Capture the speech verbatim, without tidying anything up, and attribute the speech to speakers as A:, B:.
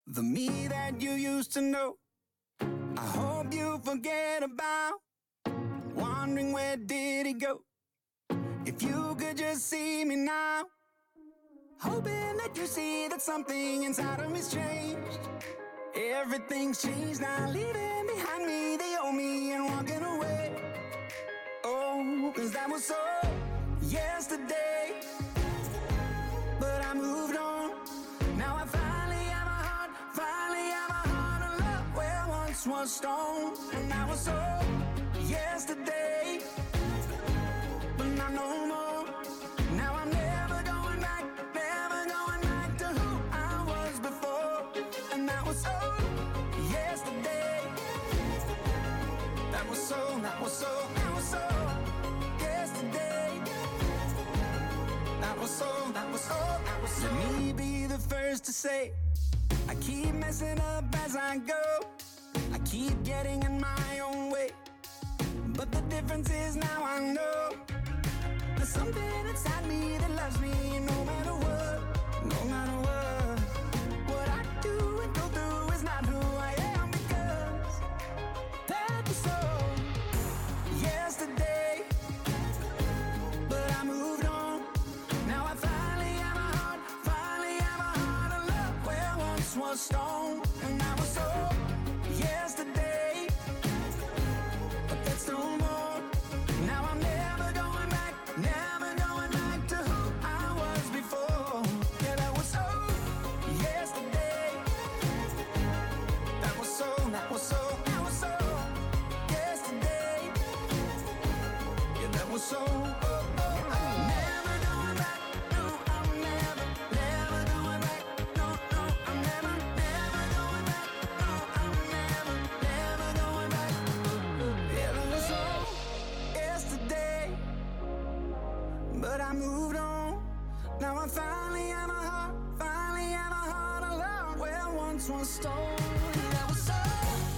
A: The me that you used to know, I hope you forget about. Wondering where did he go? If you could just see me now, hoping that you see that something inside of me's changed. Everything's changed now, leaving behind me the old me and walking away. Oh, cause that was so yesterday, but I moved on. Now I finally have a heart, finally have a heart of love where once was stone. And that was so yesterday, but not no more. Now I'm never going back, never going back to who I was before. And that was so yesterday. That was so, that was so, that was so yesterday. That was so, that was so, that was so. Let me be the first to say, I keep messing up as I go. I keep getting in my own way. But the difference is now I know there's something inside me that loves me no matter what, no matter what. What I do and go through is not who I am, because that was so yesterday, but I moved on. Now I finally have a heart, finally have a heart of love where once was stone. And that was so yesterday, but that's no more. Now I'm never going back, never going back to who I was before. Yeah, that was so yesterday. That was so, that was so, that was so yesterday. Yeah, that was so. Oh, oh, oh. Never going back, no, I'm never, never going back. No, no, I'm never, never going back. No, I'm never, never going back. Yeah, that was so yesterday, but I moved on. Now I finally have a heart, finally have a heart of love where once was stone. That was so